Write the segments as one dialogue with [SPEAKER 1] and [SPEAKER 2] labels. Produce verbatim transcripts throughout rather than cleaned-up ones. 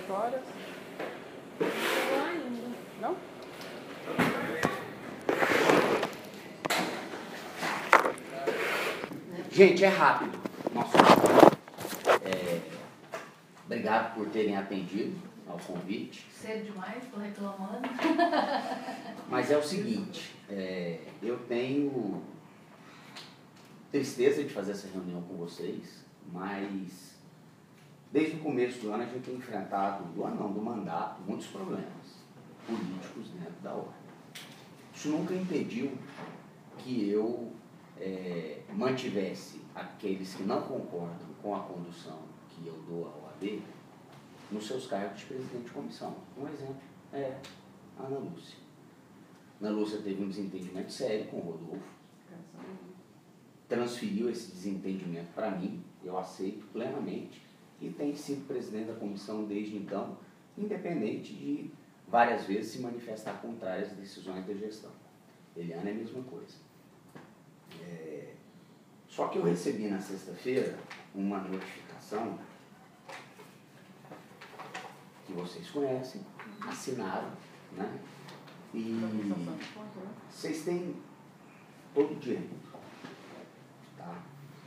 [SPEAKER 1] dezoito horas?
[SPEAKER 2] Não chegou ainda.
[SPEAKER 1] Não?
[SPEAKER 3] Gente, é rápido. Nossa. É, obrigado por terem atendido ao convite.
[SPEAKER 2] Cedo demais, estou reclamando.
[SPEAKER 3] Mas é o seguinte, é, eu tenho tristeza de fazer essa reunião com vocês, mas desde o começo do ano a gente tem enfrentado, do ano não, do mandato, muitos problemas políticos dentro da ordem. Isso nunca impediu que eu é, mantivesse aqueles que não concordam com a condução que eu dou à O A B nos seus cargos de presidente de comissão. Um exemplo é a Ana Lúcia. Ana Lúcia teve um desentendimento sério com o Rodolfo, transferiu esse desentendimento para mim, eu aceito plenamente, e tem sido presidente da comissão desde então, independente de várias vezes se manifestar contrário às decisões da gestão. Eliana é a mesma coisa. É... Só que eu recebi na sexta-feira uma notificação que vocês conhecem, assinaram, né? E vocês têm todo o direito, tá?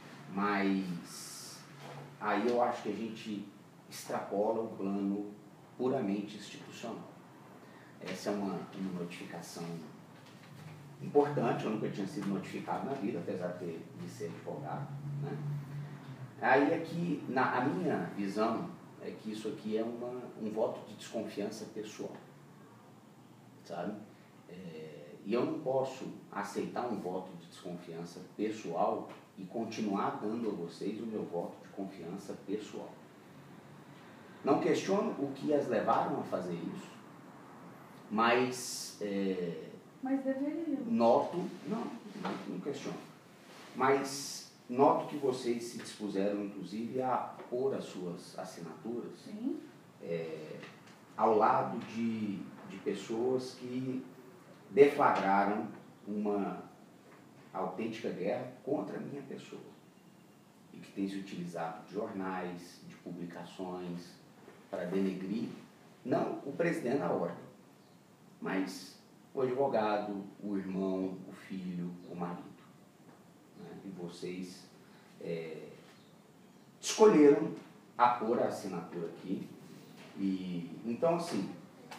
[SPEAKER 3] Mas aí eu acho que a gente extrapola o plano puramente institucional. Essa é uma, uma notificação importante, eu nunca tinha sido notificado na vida, apesar de, ter, de ser advogado, né? Aí aqui, na, a minha visão é que isso aqui é uma, um voto de desconfiança pessoal, sabe? É, e eu não posso aceitar um voto de desconfiança pessoal e continuar dando a vocês o meu voto de confiança pessoal. Não questiono o que as levaram a fazer isso, mas... É,
[SPEAKER 2] Mas deveria.
[SPEAKER 3] Noto, não, não questiono, mas noto que vocês se dispuseram, inclusive, a pôr as suas assinaturas é, ao lado de, de pessoas que deflagraram uma autêntica guerra contra a minha pessoa e que tem se utilizado de jornais, de publicações para denegrir, não o presidente da ordem, mas o advogado, o irmão, o filho, o marido. Né? E vocês é, escolheram a pôr a assinatura aqui. E, então, assim,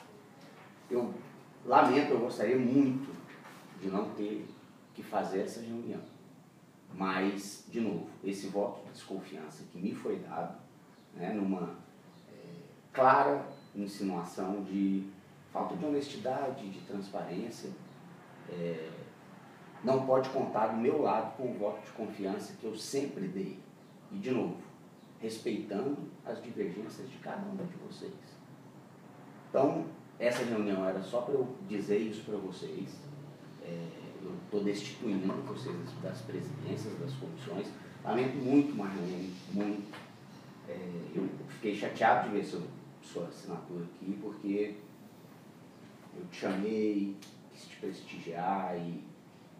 [SPEAKER 3] eu lamento, eu gostaria muito de não ter que fazer essa reunião. Mas, de novo, esse voto de desconfiança que me foi dado, né, numa é, clara insinuação de falta de honestidade, de transparência, é, não pode contar do meu lado com o voto de confiança que eu sempre dei. E, de novo, respeitando as divergências de cada um de vocês. Então, essa reunião era só para eu dizer isso para vocês. É, eu estou destituindo vocês das presidências, das comissões. Lamento muito, Marlene, muito. É, eu fiquei chateado de ver sua, sua assinatura aqui, porque eu te chamei, quis te prestigiar e, e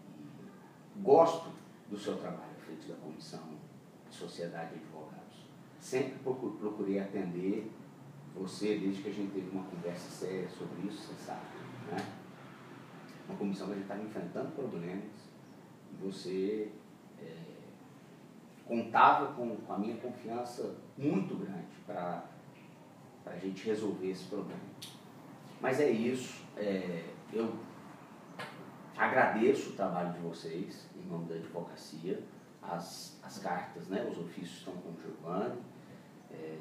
[SPEAKER 3] gosto do seu trabalho à frente da Comissão de Sociedade e Advogados. Sempre procurei atender você, desde que a gente teve uma conversa séria sobre isso, você sabe, né? Uma comissão que a gente estava enfrentando problemas e você é, contava com, com a minha confiança muito grande para a gente resolver esse problema. Mas é isso, é, eu agradeço o trabalho de vocês, em nome da advocacia, as, as cartas, né, os ofícios estão com o Giovanni, é,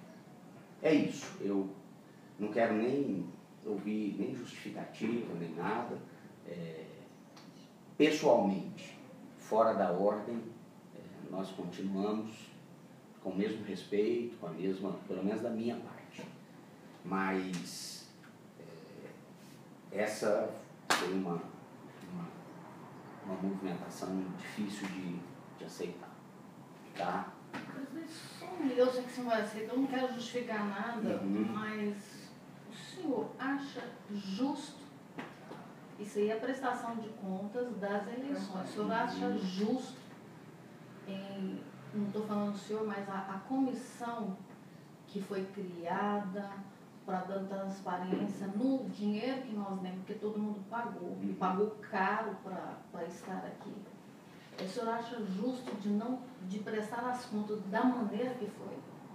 [SPEAKER 3] é isso, eu não quero nem ouvir nem justificativa, nem nada, é, pessoalmente, fora da ordem, é, nós continuamos com o mesmo respeito, com a mesma, pelo menos da minha parte, mas essa foi uma, uma, uma movimentação difícil de, de aceitar, tá?
[SPEAKER 2] Eu sei que você não vai aceitar, eu não quero justificar nada,
[SPEAKER 3] Uhum.
[SPEAKER 2] mas o senhor acha justo, isso aí é a prestação de contas das eleições, o senhor acha justo, em, não estou falando do senhor, mas a, a comissão que foi criada para dar transparência no dinheiro que nós demos, porque todo mundo pagou, e pagou caro para estar aqui. O senhor acha justo de não de prestar as contas da maneira que foi?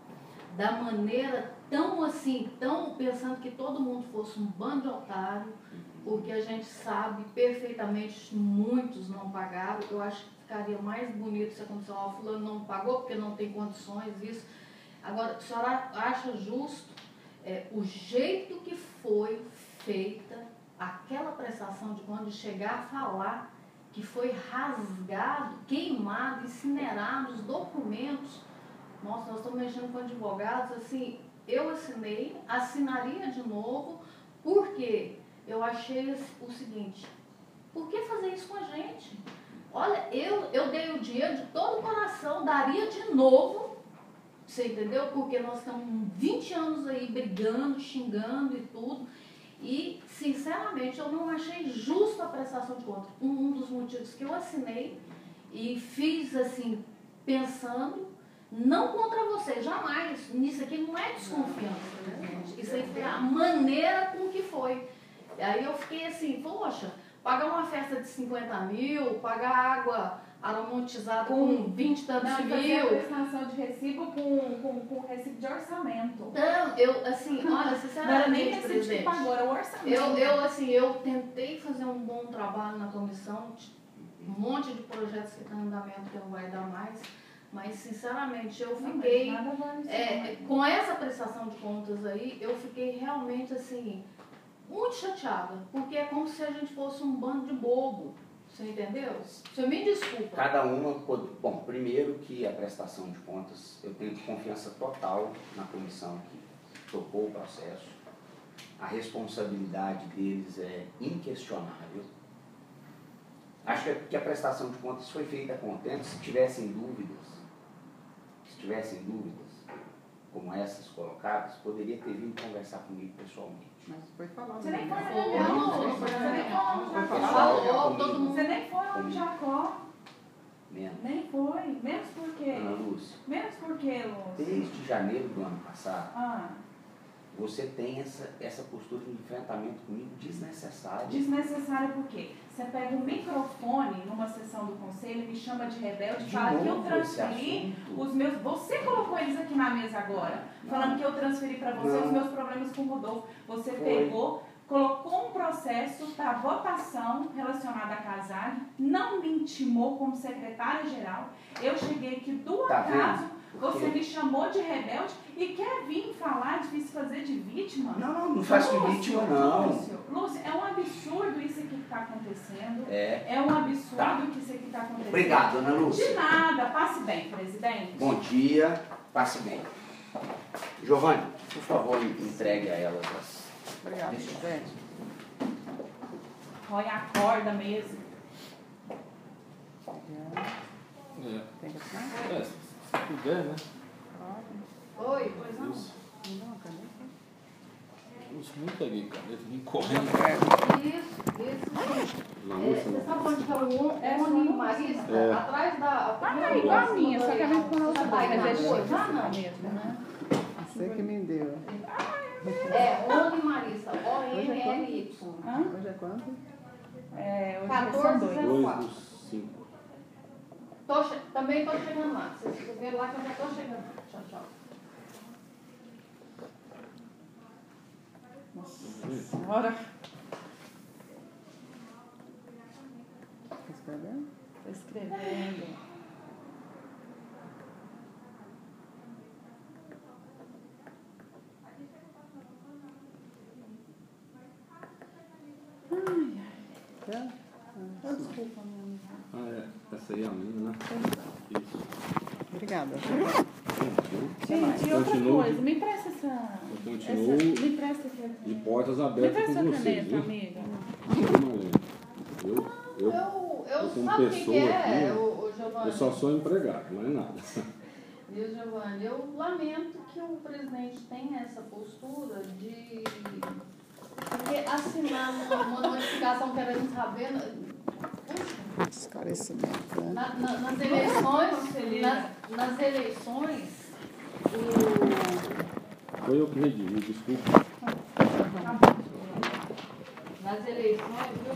[SPEAKER 2] Da maneira tão assim, tão pensando que todo mundo fosse um bando de otário, porque a gente sabe perfeitamente, muitos não pagaram. Eu acho que ficaria mais bonito se acontecer, ó, fulano não pagou porque não tem condições, isso. Agora, a senhora acha justo é, o jeito que foi feita aquela prestação de contas, de chegar a falar que foi rasgado, queimado, incinerado os documentos? Nossa, nós estamos mexendo com advogados, assim, eu assinei, assinaria de novo, porque eu achei o seguinte, por que fazer isso com a gente? Olha, eu, eu dei o dinheiro de todo o coração, daria de novo, você entendeu? Porque nós estamos vinte anos aí brigando, xingando e tudo, e, sinceramente, eu não achei justo a prestação de contas. Um, um dos motivos que eu assinei e fiz, assim, pensando, não contra você, jamais. Nisso aqui não é desconfiança, né, gente? Isso aí foi a maneira com que foi. Aí eu fiquei assim, poxa, pagar uma festa de cinquenta mil, pagar água aromatizada com vinte e tantos
[SPEAKER 1] não,
[SPEAKER 2] mil.
[SPEAKER 1] Não, prestação de recibo com, com, com recibo de orçamento.
[SPEAKER 2] Não, eu, assim, olha, sinceramente,
[SPEAKER 1] não era nem recibo que pagou, era o orçamento.
[SPEAKER 2] Eu, eu, assim, eu tentei fazer um bom trabalho na comissão, um monte de projetos que estão em andamento que não vai dar mais, mas, sinceramente, eu fiquei,
[SPEAKER 1] não,
[SPEAKER 2] é, com essa prestação de contas aí, eu fiquei realmente, assim, muito chateada, porque é como se a gente fosse um bando de bobo. Você entendeu? Você me desculpa.
[SPEAKER 3] Cada uma, bom, primeiro que a prestação de contas, eu tenho confiança total na comissão que tocou o processo. A responsabilidade deles é inquestionável. Acho que a prestação de contas foi feita com o tempo. Se tivessem dúvidas, se tivessem dúvidas, como essas colocadas, poderia ter vindo conversar comigo pessoalmente.
[SPEAKER 4] Mas foi falado.
[SPEAKER 1] Você nem foi na
[SPEAKER 2] Não,
[SPEAKER 1] reunião,
[SPEAKER 2] não,
[SPEAKER 1] você
[SPEAKER 2] não foi na
[SPEAKER 1] nem
[SPEAKER 2] reunião.
[SPEAKER 1] foi
[SPEAKER 2] Foi
[SPEAKER 1] no
[SPEAKER 2] falado,
[SPEAKER 1] Jacó.
[SPEAKER 2] todo mundo.
[SPEAKER 1] Você nem foi no Jacó.
[SPEAKER 3] Menos.
[SPEAKER 1] Nem foi. Menos por quê?
[SPEAKER 3] Ana Lúcia,
[SPEAKER 1] Menos por quê, Lúcia?
[SPEAKER 3] desde janeiro do ano passado,
[SPEAKER 1] Ah,
[SPEAKER 3] você tem essa, essa postura de enfrentamento comigo desnecessária.
[SPEAKER 1] desnecessário por quê? Você pega o microfone numa sessão do conselho, me chama de rebelde,
[SPEAKER 3] De
[SPEAKER 1] fala que eu
[SPEAKER 3] novo esse
[SPEAKER 1] transferi
[SPEAKER 3] assunto.
[SPEAKER 1] os meus... Você colocou eles aqui na mesa agora, falando que eu transferi para você
[SPEAKER 3] Não.
[SPEAKER 1] os meus problemas com o Rodolfo. Você
[SPEAKER 3] Foi.
[SPEAKER 1] pegou, colocou um processo para votação relacionada à CASAG, não me intimou como secretária-geral. Eu cheguei aqui do
[SPEAKER 3] Tá
[SPEAKER 1] acaso,
[SPEAKER 3] vendo?
[SPEAKER 1] você me chamou de rebelde e quer vir falar de se fazer de vítima?
[SPEAKER 3] Não, não, não faço de
[SPEAKER 1] Lúcio,
[SPEAKER 3] vítima, não.
[SPEAKER 1] Lúcio, Lúcio, é um absurdo isso aqui que está acontecendo.
[SPEAKER 3] É.
[SPEAKER 1] É um absurdo
[SPEAKER 3] Tá.
[SPEAKER 1] que isso aqui está acontecendo.
[SPEAKER 3] Obrigado, Ana Lúcia.
[SPEAKER 1] De nada. Passe bem, presidente.
[SPEAKER 3] Bom dia, passe bem. Giovanni, por favor, entregue a elas as...
[SPEAKER 4] Obrigada,
[SPEAKER 3] Deixa eu-
[SPEAKER 4] presidente.
[SPEAKER 1] Olha a corda mesmo.
[SPEAKER 4] É. Tem que assinar?
[SPEAKER 5] É, se puder, né?
[SPEAKER 2] Oi, pois não?
[SPEAKER 5] Isso.
[SPEAKER 4] Não, caneta.
[SPEAKER 5] Puxa, nem peguei caneta, nem correndo.
[SPEAKER 2] Isso, isso.
[SPEAKER 5] Na
[SPEAKER 2] É,
[SPEAKER 5] moça,
[SPEAKER 2] você
[SPEAKER 5] não.
[SPEAKER 2] sabe onde está o
[SPEAKER 1] É,
[SPEAKER 2] Oni
[SPEAKER 1] só
[SPEAKER 2] Marista?
[SPEAKER 5] É.
[SPEAKER 2] Atrás da...
[SPEAKER 1] Ah, é igual a minha, só que a minha ficou na outra
[SPEAKER 2] Você tá aí na
[SPEAKER 1] mas é
[SPEAKER 2] rua?
[SPEAKER 1] chique
[SPEAKER 2] Já não.
[SPEAKER 1] mesmo, né?
[SPEAKER 4] Você que me deu.
[SPEAKER 2] É, Oni Marista, O N L Y.
[SPEAKER 1] Hã?
[SPEAKER 4] Hoje é quanto?
[SPEAKER 1] É, hoje
[SPEAKER 2] quatorze,
[SPEAKER 1] são dois.
[SPEAKER 2] zero.
[SPEAKER 5] Dois dos cinco.
[SPEAKER 2] Tô che... Também estou chegando lá. Vocês viram lá que eu já estou chegando. Tchau, tchau.
[SPEAKER 1] Nossa senhora.
[SPEAKER 4] Tá escrevendo?
[SPEAKER 1] Tô escrevendo. Ai,
[SPEAKER 4] Quer?
[SPEAKER 1] ai. Oh, desculpa, minha amiga.
[SPEAKER 5] Ah, é. Essa aí é a minha, né? Isso.
[SPEAKER 4] Obrigada.
[SPEAKER 1] Gente, e outra
[SPEAKER 5] Continuo.
[SPEAKER 1] coisa, me empresta essa.
[SPEAKER 5] Eu continuo
[SPEAKER 1] essa me empresta essa.
[SPEAKER 5] de portas
[SPEAKER 1] Me
[SPEAKER 5] abertas
[SPEAKER 1] empresta
[SPEAKER 5] com
[SPEAKER 1] a
[SPEAKER 5] vocês,
[SPEAKER 1] caneta,
[SPEAKER 5] viu?
[SPEAKER 1] amiga.
[SPEAKER 5] Eu, eu,
[SPEAKER 2] Eu, eu,
[SPEAKER 5] eu como
[SPEAKER 2] sabe o que, que
[SPEAKER 5] pessoa
[SPEAKER 2] é,
[SPEAKER 5] aqui,
[SPEAKER 2] o, o Giovanni?
[SPEAKER 5] eu só sou empregado, mais nada.
[SPEAKER 2] Viu, Giovanni? Eu lamento que o presidente tenha essa postura de... Porque assinar uma, uma notificação querendo saber... Puxa,
[SPEAKER 4] Esclarecimento, né?
[SPEAKER 2] na, na, nas eleições, nas, nas eleições, o,
[SPEAKER 5] Foi eu que redigi, desculpa.
[SPEAKER 2] Nas eleições, viu?